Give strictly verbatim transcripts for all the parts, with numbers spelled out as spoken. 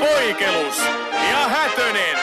Poikelus ja Hätönen.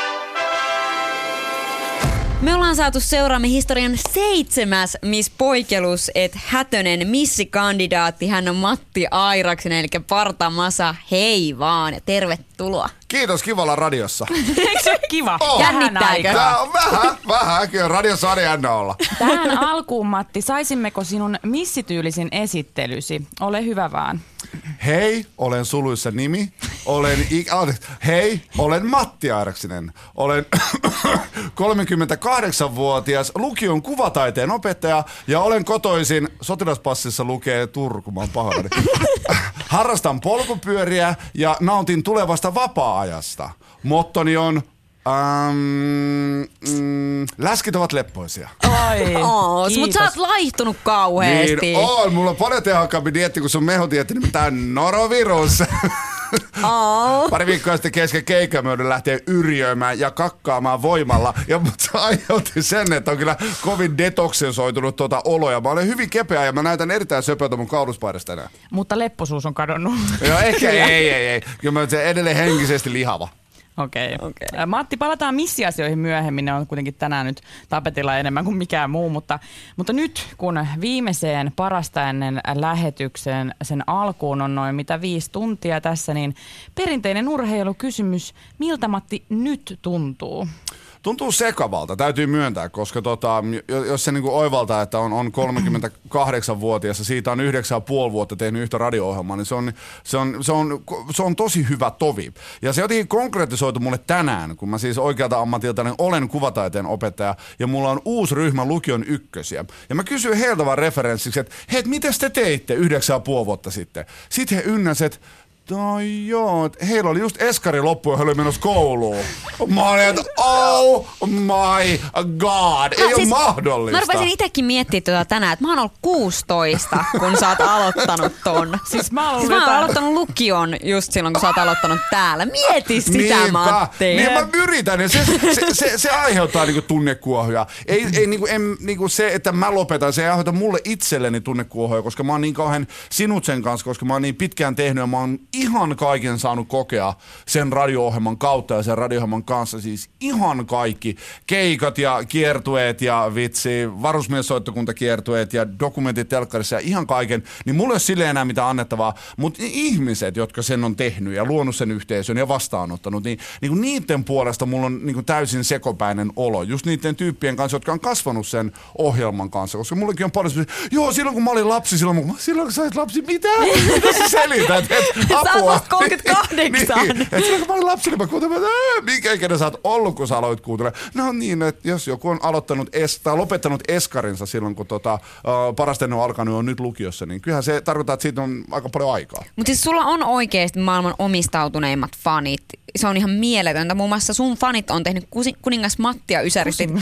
Me ollaan saatu seuraamme historian seitsemäs Miss Poikelus, et Hätönen missikandidaatti. Hän on Matti Airaksinen, eli Parta-Masa. Hei vaan ja tervetuloa. Kiitos, kiva olla radiossa. Eikö se ole kiva? Oh. Jännittääkö? Tää on vähän, vähän. Kyllä radiossa on jännä olla. Tähän alkuun, Matti, saisimmeko sinun missityylisin esittelysi? Ole hyvä vaan. Hei, olen suluissa nimi. Olen, hei, olen Matti Airaksinen. Olen kolmekymmentäkahdeksanvuotias lukion kuvataiteen opettaja ja olen kotoisin, sotilaspassissa lukee Turku, mä oon pahoillani. Harrastan polkupyöriä ja nautin tulevasta vapaa-ajasta. Mottoni on Um, mm, läskit ovat leppoisia. Oi, oh, mutta sä oot laihtunut kauheesti. Niin on, mulla on paljon tehokkaampi dieetti kuin sun mehudietti, nimittäin norovirus. Oh. Pari viikkoa sitten kesken keikkaa me joudun lähteä yrjöimään ja kakkaamaan voimalla. Ja se aiheutti sen, että on kyllä kovin detoksisoitunut tuota oloja. Mä olen hyvin kepeä ja mä näytän erittäin söpöltä mun kauluspaidasta tänään. Mutta lepposuus on kadonnut. Joo, ehkä ei, ei, ei, ei. Kyllä mä oon edelleen henkisesti lihava. Okei. Okay. Okay. Matti, palataan missiasioihin myöhemmin. Ne on kuitenkin tänään nyt tapetilla enemmän kuin mikään muu. Mutta, mutta nyt, kun viimeiseen parasta ennen lähetyksen sen alkuun on noin mitä viisi tuntia tässä, niin perinteinen urheilukysymys. Miltä, Matti, nyt tuntuu? Tuntuu sekavalta, täytyy myöntää, koska tota, jos se niinku oivaltaa, että on, on kolmekymmentäkahdeksanvuotias ja siitä on yhdeksän ja puoli vuotta tehnyt yhtä radio-ohjelmaa, niin se on, se, on, se, on, se on tosi hyvä tovi. Ja se jotenkin konkretisoitu mulle tänään, kun mä siis oikealta ammatilta niin olen kuvataiteen opettaja ja mulla on uusi ryhmä lukion ykkösiä. Ja mä kysyin heiltä vaan referenssiksi, että hei, mitäs te teitte yhdeksän ja puoli vuotta sitten? Sitten he ynnäsivät, no joo, heillä oli just eskari loppu ja he oli menossa kouluun. Mä olin, että oh my god, ei no, ole siis, mahdollista. Mä rupesin itsekin miettimään tuota tänään, että mä oon ollut kuusitoista, kun sä oot aloittanut ton. Siis mä oon, siis mä oon aloittanut lukion just silloin, kun sä oot aloittanut täällä. Mieti sitä, Niinpä, Matti. Niin mä yritän, ja se, se, se, se aiheuttaa niinku tunnekuohuja. Ei, ei niinku, en, niinku se, että mä lopetan, se ei aiheuta mulle itselleni tunnekuohuja, koska mä oon niin kauhean sinut sen kanssa, koska mä oon niin pitkään tehnyt ja mä oon ihan kaiken saanut kokea sen radio-ohjelman kautta ja sen radio-ohjelman kanssa. Siis ihan kaikki. Keikat ja kiertueet ja vitsi, varusmiessoittokuntakiertueet ja dokumentit telkkarissa ja ihan kaiken. Niin mulla ei ole silleen enää mitään annettavaa. Mutta ihmiset, jotka sen on tehnyt ja luonut sen yhteisön ja vastaanottanut, niin, niin niiden puolesta mulla on niin täysin sekopäinen olo. Just niiden tyyppien kanssa, jotka on kasvanut sen ohjelman kanssa. Koska mullakin on paljon sellaisia, joo, silloin kun mä olin lapsi, silloin, silloin kun sä olit lapsi, mitä? Mitä sä selität? Sä oot vasta kolmekymmentäkahdeksan. Niin, että silloin kun mä olin lapsi, niin mä kuuntelin, että minkä ikinä sä oot ollut, kun sä aloit kuuntelemaan. No niin, että jos joku on aloittanut es, tai lopettanut eskarinsa silloin, kun tota, uh, parasten on alkanut on nyt lukiossa, niin kyllähän se tarkoittaa, että siitä on aika paljon aikaa. Mutta siis sulla on oikeasti maailman omistautuneimmat fanit. Se on ihan mieletöntä. Muun muassa sun fanit on tehnyt kuningas Mattia Ysäristit.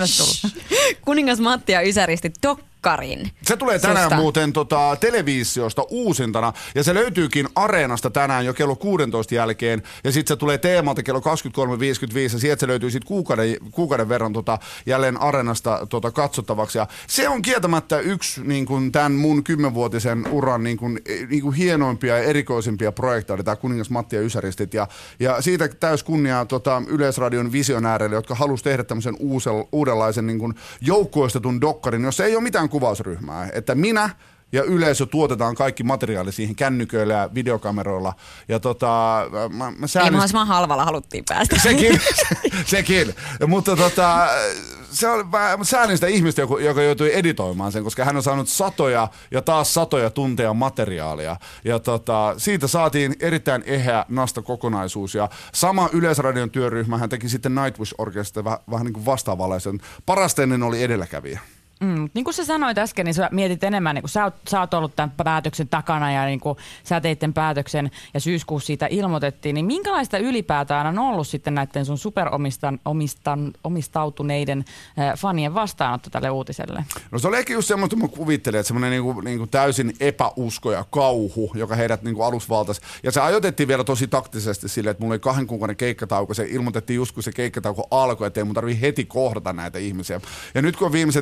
Kuningas Mattia Ysäristit dokkarin. Se tulee tänään Susta. muuten tota, televisiosta uusintana ja se löytyykin Areenasta tänään jo kello kuusitoista jälkeen ja sitten se tulee Teemalta kello kaksikymmentäkolme viisikymmentäviisi ja sieltä se löytyy sitten kuukauden, kuukauden verran tota, jälleen Areenasta tota, katsottavaksi ja se on kieltämättä yksi niin kun, tämän mun kymmenvuotisen uran niin kun, niin kun hienoimpia ja erikoisimpia projekteja oli tämä Kuningas Mattia Ysäristit ja, ja siitä täys kunniaa tota, Yleisradion visionääreille, jotka halusi tehdä tämmöisen uusel, uudenlaisen niin kun, joukkoistetun dokkarin, jossa ei ole mitään kuvausryhmää, että minä ja yleisö tuotetaan kaikki materiaali siihen kännyköillä ja videokameroilla. Ja tota, mä, mä säännist... Ei mahdollisimman halvalla haluttiin päästä. Sekin, sekin. Mutta tota, se on, mä säännin sitä ihmistä, joka, joka joutui editoimaan sen, koska hän on saanut satoja ja taas satoja tunteja materiaalia. Ja tota, siitä saatiin erittäin eheä nasta kokonaisuus. Ja sama Yleisradion työryhmä, hän teki sitten Nightwish-orkesteria vähän, vähän niin kuin vastaavanlaisen. Parasteinen oli edelläkävijä. Mm, niin kuin sä sanoit äsken, niin sä mietit enemmän, niin kun sä, oot, sä oot ollut tämän päätöksen takana ja niin kun sä teit tämän päätöksen ja syyskuussa siitä ilmoitettiin, niin minkälaista ylipäätään on ollut sitten näiden sun superomistautuneiden äh, fanien vastaanotto tälle uutiselle? No se oli ehkä just semmoista, että mä kuvittelin, että semmoinen niin kuin, niin kuin täysin epäusko ja kauhu, joka heidät niin kuin aluksi valtasi. Ja se ajoitettiin vielä tosi taktisesti silleen, että mulla oli kahden kuukauden keikkatauko, se ilmoitettiin just kun se keikkatauko alkoi, että ei mun tarvii heti kohdata näitä ihmisiä. Ja nyt kun on viimeiset viisi viikkoa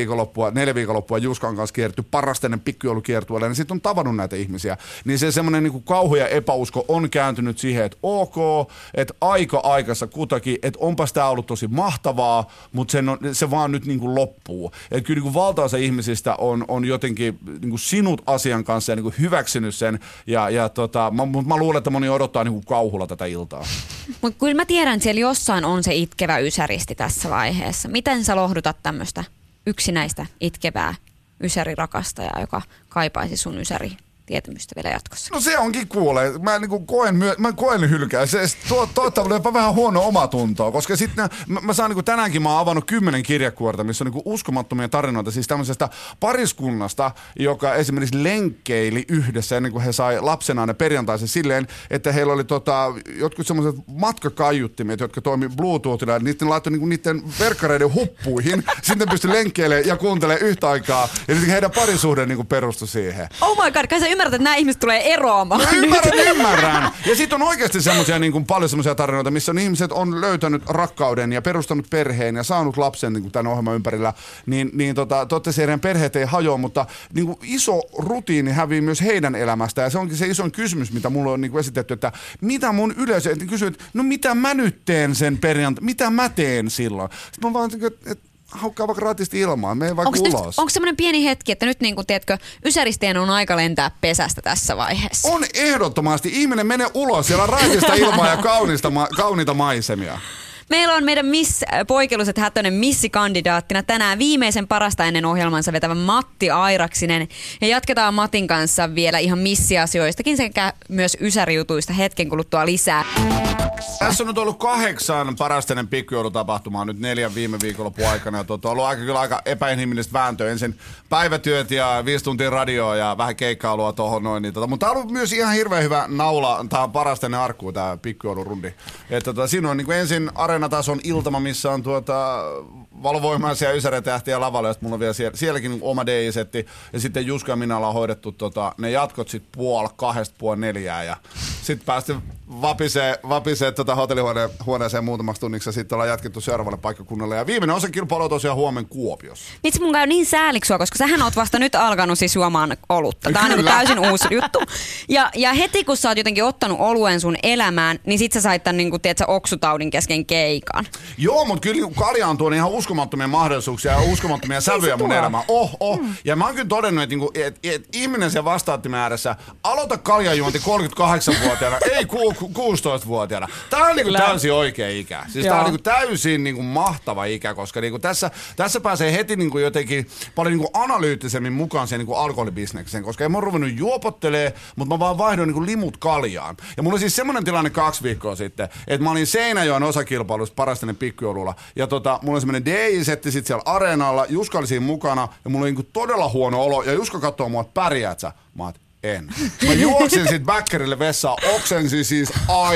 viikonloppua, neljä viikonloppua Juskan kanssa kierty Parasteinen pikkujoulukiertueelle, niin sitten on tavannut näitä ihmisiä. Niin se semmoinen niin kuin kauhu ja epäusko on kääntynyt siihen, että ok, että aika aikassa kutakin, että onpas tämä ollut tosi mahtavaa, mutta sen on, se vaan nyt niin kuin loppuu. Että kyllä niin kuin valtaosa ihmisistä on, on jotenkin niin kuin sinut asian kanssa ja niin kuin hyväksynyt sen. Ja, ja tota, mä, mä luulen, että moni odottaa niin kuin kauhulla tätä iltaa. Mutta kyllä mä tiedän, että siellä jossain on se itkevä ysäristi tässä vaiheessa. Miten sä lohdutat tämmöistä yksinäistä itkevää ysärirakastajaa, joka kaipaisi sun ysäri tietämystä vielä jatkossa? No se onkin kuulee. Mä, niinku koen, myö, mä koen hylkää. Se tuo, toivottavasti jopa vähän huono omatuntoa, koska sitten mä, mä saan niinku, tänäänkin mä oon avannut kymmenen kirjakuorta, missä on niinku uskomattomia tarinoita siis tämmöisestä pariskunnasta, joka esimerkiksi lenkkeili yhdessä ennen kuin he sai lapsenaan ne perjantaisen silleen, että heillä oli tota, jotkut semmoiset matkakaiuttimet, jotka toimi Bluetoothilla, ja niiden laittoi niinku niiden verkkareiden huppuihin, sitten pystyi lenkkeilemään ja kuuntelemaan yhtä aikaa, ja sitten heidän parisuhde niinku perustui siihen. Oh my god, kai sä ymmärrät, että nämä ihmiset tulee eroamaan. No ymmärrän, ymmärrän. Ja sitten on oikeasti semmoisia niin kuin paljon semmoisia tarinoita, missä on ihmiset on löytänyt rakkauden ja perustanut perheen ja saanut lapsen niin kuin tämän ohjelman ympärillä. Niin, niin tota, toivottavasti heidän perheet ei hajoa, mutta niin kuin iso rutiini hävii myös heidän elämästä. Ja se onkin se iso kysymys, mitä mulle on niin kuin esitetty, että mitä mun yleisö, että kysyy, että no mitä mä nyt teen sen perjantai, mitä mä teen silloin. Sitten mä vaan, että et, haukkaa vaikka raatisti ilmaan, mene vaikka onks ulos. Onko semmoinen pieni hetki, että nyt niin kuin, tiedätkö, ysäristien on aika lentää pesästä tässä vaiheessa? On ehdottomasti. Ihminen menee ulos, siellä on raitista ilmaa ja kaunista, ma- kauniita maisemia. Meillä on meidän Miss Poikeluset Hätönen missikandidaattina tänään viimeisen parasta ennen ohjelmansa vetävä Matti Airaksinen. Ja jatketaan Matin kanssa vielä ihan missiasioistakin sekä myös ysärijutuista hetken kuluttua lisää. Tässä on nyt ollut kahdeksan parasta ennen pikkujoulutapahtumaa nyt neljän viime viikonlopun aikana. On ollut aika, kyllä aika epäinhimillistä vääntöä. Ensin päivätyöt ja viisi tuntia radioa ja vähän keikkailua tuohon noin. Niin, tota. Mutta tämä on ollut myös ihan hirveän hyvä naula tähän parasta ennen arkkuun tämä pikkujoulurundi. Että tota, siinä on niin kuin ensin areenatason iltama, missä on tuota valovoimaisia ysäritähtiä lavalla, ja mulla on vielä siellä, sielläkin oma D J-setti, ja sitten Juska ja minä ollaan hoidettu tota, ne jatkot sit puoli kahdesta puoli neljää, ja sitten päästiin vapisee, vapisee tota hotellihuoneeseen muutamaksi tunniksi, ja sitten ollaan jatkettu seuraavalle paikkakunnalle, ja viimeinen osakilpailu on tosiaan huomenna Kuopiossa. Vitsi, mun käy niin sääliksua, koska sähän oot vasta nyt alkanut siis juomaan olutta. Tää on niin täysin uusi juttu. Ja, ja heti kun sä oot jotenkin ottanut oluen sun elämään, niin sit sä sait tän niin kuin, tiedätkö, oksutaudin kesken keikan. Joo, mutta kyllä kalja on tuonut ihan uskomattomia mahdollisuuksia ja uskomattomia sävyjä mun elämään. Oh, oh. Mm. Ja mä oon kyllä todennut, että niinku, et, et, ihminen sen vastaattimen ääressä, aloita kaljajuonti kolmekymmentäkahdeksanvuotiaana, ei ku, ku, kuusitoistavuotiaana. Tää on niinku täysin oikea ikä. Siis Joo. tää on niinku täysin niinku mahtava ikä, koska niinku tässä, tässä pääsee heti niinku jotenkin paljon niinku analyyttisemmin mukaan sen niinku alkoholibisnekseen, koska en mä oon ruvennut juopottelee, mutta mä vaan vaihdoin niinku limut kaljaan. Ja mulla oli siis semmonen tilanne kaksi viikkoa sitten, että mä olin Seinäjoen osakilpailusta parasta ennen pikkujoululla, ja tota, mulla oli semmonen D J-setti sit siellä areenalla, Juska oli siinä mukana, ja mulla oli niinku todella huono olo, ja Juska katsoo mua, että pärjäät sä? Mä oot, en. Mä juoksin sit bäkkärille vessaan, oksensin siis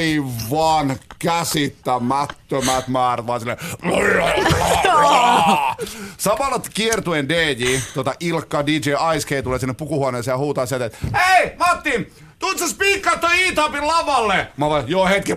aivan käsittämättömät määrät, vaan silleen samalla kiertuen D J, tota Ilkka, D J Ice K tulee sinne pukuhuoneeseen ja huutaa sieltä, että hei Matti! Tuut sä spiikkaa toi E-Tapin lavalle? Mä vaan, joo hetki.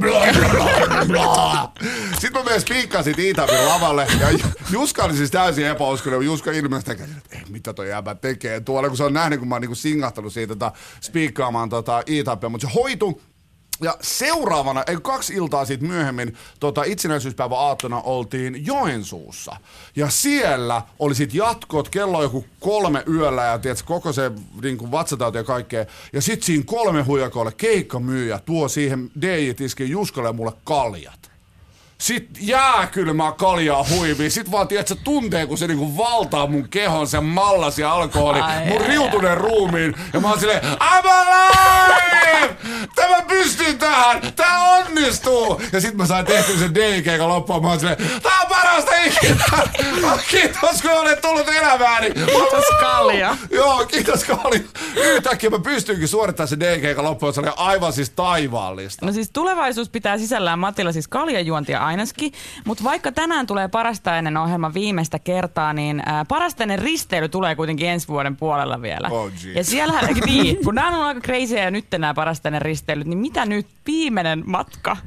Sitten mä myös spiikkasin E-Tapin lavalle. Ja Juska oli siis täysin epäuskoinen. Juska ilmeisesti tekee, että ei, mitä toi jäbä tekee tuolla. Kun se on nähnyt, kun mä oon niinku singahtanut siitä tota, spiikkaamaan tota E-Tapia. Mutta se hoitui. Ja seuraavana, ei kaksi iltaa siitä myöhemmin, tota, itsenäisyyspäivän aattona oltiin Joensuussa. Ja siellä oli sit jatkot, kello on joku kolme yöllä ja tiedätkö, koko se niin vatsatauti ja kaikkea. Ja sit siinä kolme huijakoille keikkamyyjä tuo siihen D J-tiskiin Juskalle ja mulle kaljat. Sitten jääkylmää kaljaa huivii. Sitten vaan, tiedätkö, tuntee, kun se niinku valtaa mun kehon, sen mallas ja alkoholi, Ai mun riutuneen ruumiin. Ja mä oon silleen, I'm alive! Tämä pystyy tähän! Tää onnistuu! Ja sit mä sain tehtyä sen D J-keikan loppuun. Mä oon silleen, tää on parasta ikinä! Kiitos, kun olet tullut elämääni! Kiitos kalja! Joo, kiitos kalja! Yhtäkkiä mä pystyinkin suorittamaan sen D J-keikan loppuun. Se oli aivan siis taivaallista. No siis tulevaisuus pitää sisällään Matilla siis kaljajuontia ainakin, mutta vaikka tänään tulee parasta ennen ohjelman viimeistä kertaa, niin ää, parasta ennen risteily tulee kuitenkin ensi vuoden puolella vielä. Oh, ja siellä, niin, kun nämä on aika crazyä ja nyt nämä parasta ennen risteilyt, niin mitä nyt viimeinen matka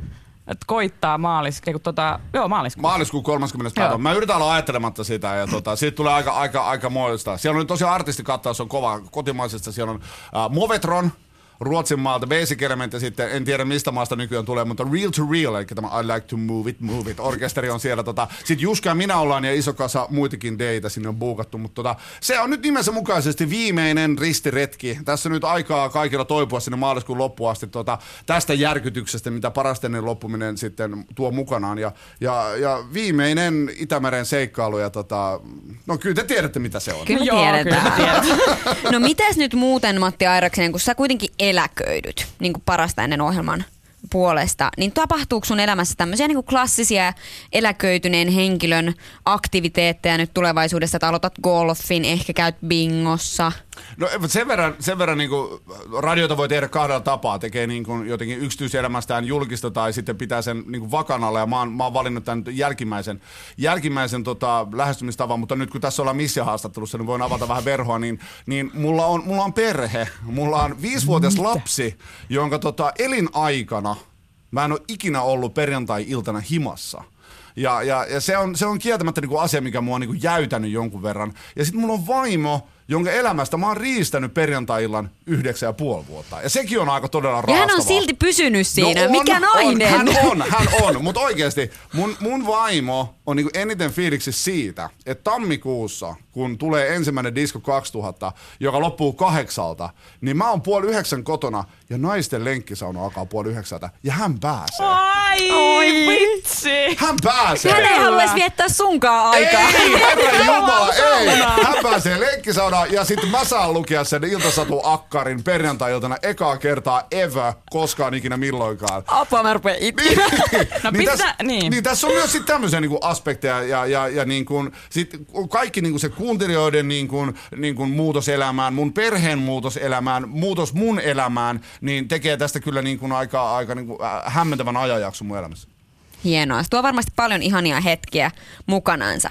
että koittaa maaliskuun, tota, joo maaliskuun. Maaliskuun kolmaskymmenes päivä. Mä yritän olla ajattelematta sitä ja tota, siitä tulee aika, aika, aika muista. Siellä on tosiaan artistikattaus on kova kotimaisesta. Siellä on uh, Movetron. Ruotsin maalta, Basic Element ja sitten en tiedä mistä maasta nykyään tulee, mutta Real to Real, eli tämä I Like to Move It, Move It, orkesteri on siellä. Tota. Sitten Juska ja minä ollaan ja iso kasa muitakin deitä sinne on buukattu, mutta tota, se on nyt nimensä mukaisesti viimeinen ristiretki. Tässä nyt aikaa kaikilla toipua sinne maaliskuun loppuun asti tota, tästä järkytyksestä, mitä Parasteinen loppuminen sitten tuo mukanaan. Ja, ja, ja viimeinen Itämeren seikkailu ja tota, no kyllä te tiedätte mitä se on. Kyllä me Joo, tiedetään. kyllä me No mites nyt muuten Matti Airaksinen, kun sä kuitenkin eläköidyt niin kuin Parasta ennen ohjelman puolesta, niin tapahtuuko sun elämässä tämmöisiä niin kuin klassisia eläköityneen henkilön aktiviteetteja nyt tulevaisuudessa, että aloitat golfin, ehkä käyt bingossa? No sen verran, sen verran niin kuin radiota voi tehdä kahdella tapaa. Tekee niin kuin jotenkin yksityiselämästään julkista tai sitten pitää sen niin kuin vakanalla. Ja mä oon, mä oon valinnut tämän jälkimmäisen, jälkimmäisen tota, lähestymistavan. Mutta nyt kun tässä ollaan missiahaastattelussa, niin voin avata vähän verhoa. Niin, niin mulla, on, mulla on perhe. Mulla on viisivuotias lapsi, jonka tota, elinaikana mä en ole ikinä ollut perjantai-iltana himassa. Ja, ja, ja se, on, se on kieltämättä niinku asia, mikä mua on niinku jäytänyt jonkun verran. Ja sitten mulla on vaimo, jonka elämästä mä oon riistänyt perjantai-illan yhdeksän ja puoli vuotta. Ja sekin on aika todella raastavaa. Ja hän on silti pysynyt siinä. No on, Mikä nainen? On, hän on, hän on. Mutta oikeasti mun, mun vaimo on niinku eniten fiiliksi siitä, että tammikuussa, kun tulee ensimmäinen Disco kaksituhatta, joka loppuu kahdeksalta, niin mä oon puoli yhdeksän kotona ja naisten lenkkisauna alkaa puoli yhdeksältä ja hän pääsee. Ai, Oi. vitsi! Hän pääsee. Hän ei haluaisi viettää sunkaan aikaa. Ei, herra jumala, ei. Hän pääsee lenkkisaunaan ja sitten mä saan lukea sen Iltasatu Akkarin perjantai-iltana ekaa kertaa ever, koskaan ikinä milloinkaan. Apua, mä rupean itse. No niin, pistä, tässä, niin. niin tässä on myös sitten tämmöisiä niinku aspekteja ja, ja, ja niin kuin, sit kaikki niinku se kuuntelijoiden niin kuin, niin kuin muutoselämään, mun perheen muutoselämään, muutos mun elämään, niin tekee tästä kyllä niin kuin aika, aika niin kuin hämmentävän ajanjakson mun elämässä. Hienoa. Se tuo varmasti paljon ihania hetkiä mukanaansa.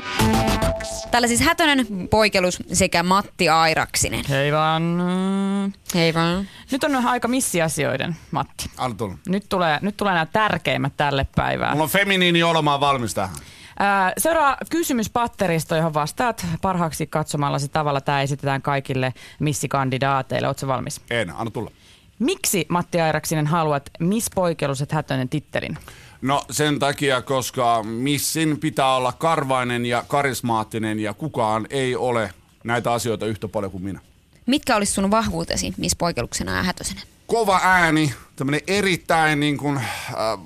Täällä siis Hätönen, Poikelus sekä Matti Airaksinen. Hei vaan. Hei vaan. Nyt on aika missiasioiden, Matti. Anna tulla. Nyt tulee, nyt tulee nämä tärkeimmät tälle päivään. Mulla on feminiini olemaan valmis tähän. Ää, seuraa kysymys patteristo, johon vastaat parhaaksi katsomallasi tavalla. Tämä esitetään kaikille missikandidaateille. Ootko valmis? En, anna tulla. Miksi, Matti Airaksinen, haluat Miss Poikeluset Hätönen tittelin? No sen takia, koska missin pitää olla karvainen ja karismaattinen ja kukaan ei ole näitä asioita yhtä paljon kuin minä. Mitkä olisi sun vahvuutesi Miss Poikeluksena ja Hätösenä? Kova ääni, tämmönen erittäin niin kuin, äh,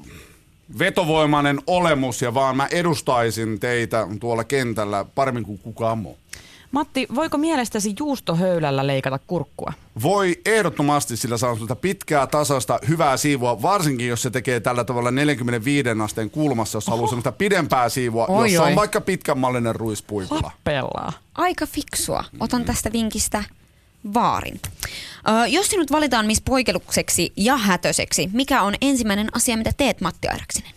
vetovoimainen olemus ja vaan mä edustaisin teitä tuolla kentällä paremmin kuin kukaan muu. Matti, voiko mielestäsi juustohöylällä leikata kurkkua? Voi ehdottomasti, sillä saa sitä pitkää, tasasta, hyvää siivua, varsinkin jos se tekee tällä tavalla neljäkymmentäviisi asteen kulmassa, jos haluaa semmoista pidempää siivua, Oi, jossa oi. on vaikka pitkänmallinen ruispuikula. Lappelaa. Aika fiksua. Otan tästä vinkistä vaarin. Ö, jos sinut valitaan Miss Poikelukseksi ja Hätöseksi, mikä on ensimmäinen asia, mitä teet, Matti Airaksinen?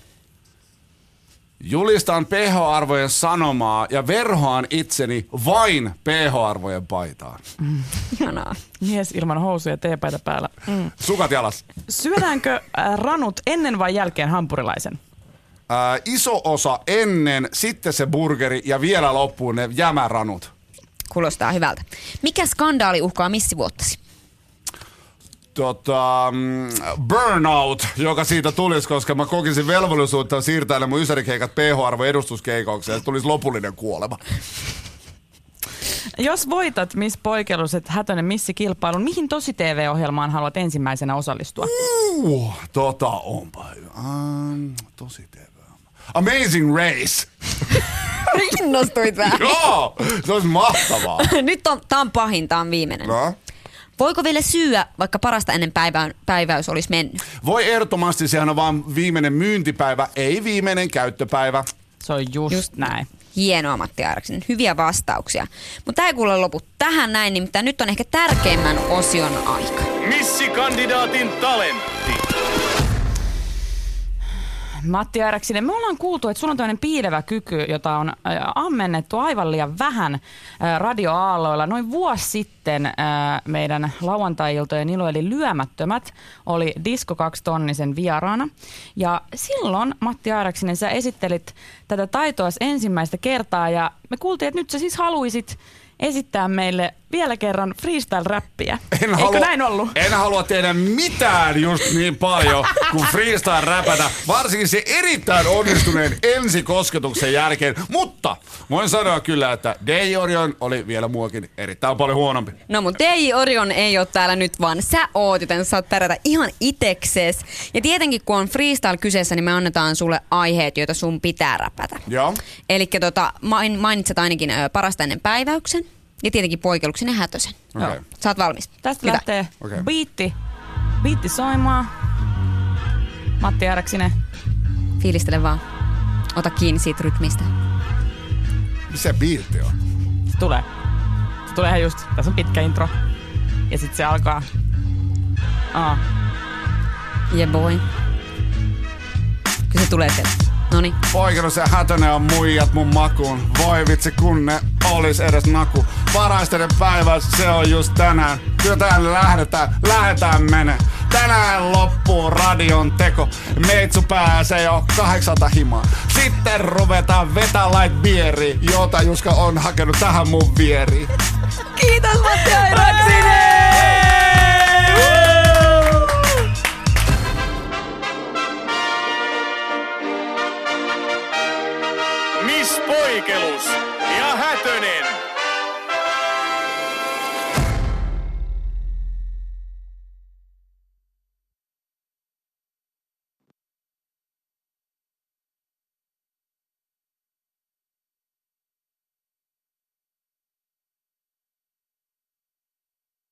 Julistan pH-arvojen sanomaa ja verhoan itseni vain pH-arvojen paitaan. Ihanaa. Mies ilman housuja ja teepaita päällä. Mm. Sukat jalas. Syödäänkö äh, ranut ennen vai jälkeen hampurilaisen? Ää, iso osa ennen, sitten se burgeri ja vielä loppuun ne jämäranut. Kuulostaa hyvältä. Mikä skandaali uhkaa missivuottasi? Tota, mm, burnout, joka siitä tulisi, koska mä kokisin velvollisuutta siirtää mun ysärikeikat pH-arvo edustuskeikoksi ja se tulisi lopullinen kuolema. Jos voitat Miss Poikeluset Hätönen missikilpailun, mihin tosi T V-ohjelmaan haluat ensimmäisenä osallistua? Uh, tota onpa hyvä. Um, tosi T V. Amazing Race. Innostuit vähän. Joo, se olisi mahtavaa. Nyt on, tää on pahin, tää on viimeinen. No? Voiko vielä syyä, vaikka Parasta ennen päivää, päiväys olisi mennyt? Voi ehdottomasti, sehän on vaan viimeinen myyntipäivä, ei viimeinen käyttöpäivä. Se on just, just näin. Hienoa, Matti Airaksinen. Hyviä vastauksia. Mutta tämä ei kuule lopu tähän näin, nimittäin nyt on ehkä tärkeimmän osion aika. Missikandidaatin talentti. Matti Airaksinen, me ollaan kuultu, että sulla on tämmöinen piilevä kyky, jota on ammennettu aivan liian vähän radioaalloilla. Noin vuosi sitten meidän lauantai-iltojen ilo eli Lyömättömät oli Disco kaksi tonnisen vieraana. Ja silloin, Matti Airaksinen, sä esittelit tätä taitoa ensimmäistä kertaa ja me kuultiin, että nyt sä siis haluisit esittää meille vielä kerran freestyle-räppiä. En Eikö halua, näin ollut? En halua tehdä mitään just niin paljon kuin freestyle-räpätä, varsinkin se erittäin onnistuneen ensikosketuksen jälkeen. Mutta voin sanoa kyllä, että D J Orion oli vielä muakin erittäin paljon huonompi. No mun D J Orion ei ole täällä nyt, vaan sä oot, joten saat pärjätä ihan itekses. Ja tietenkin kun on freestyle kyseessä, niin me annetaan sulle aiheet, joita sun pitää räpätä. Joo. Elikkä tota, mainitset ainakin ö, parasta ennen päiväyksen. Ja tietenkin poikelluksinen hätösen. Okay. Sä oot valmis. Tästä Hyvä. lähtee okay. biitti, biitti soimaan. Matti Airaksinen. Fiilistele vaan. Ota kiinni siitä rytmistä. Missä biitti on? Se tulee. Se tulee ihan just. Tässä on pitkä intro. Ja sit se alkaa. Aa. Yeah boy. Kyllä se tulee sieltä. Noniin. Poikennus ja hätönen on muijat mun makuun. Voi vitsi kun ne olis edes naku. Paraistelen päivä, se on just tänään. Kyllä tänne lähdetään, lähdetään mene. Tänään loppuu radion teko. Meitsu pääsee jo kahdeksalta himaan. Sitten ruvetaan vetää light bieri, jota Juska on hakenut tähän mun vieriin. Kiitos Matti Airaksinen! Miss Poikelus ja Hätönen.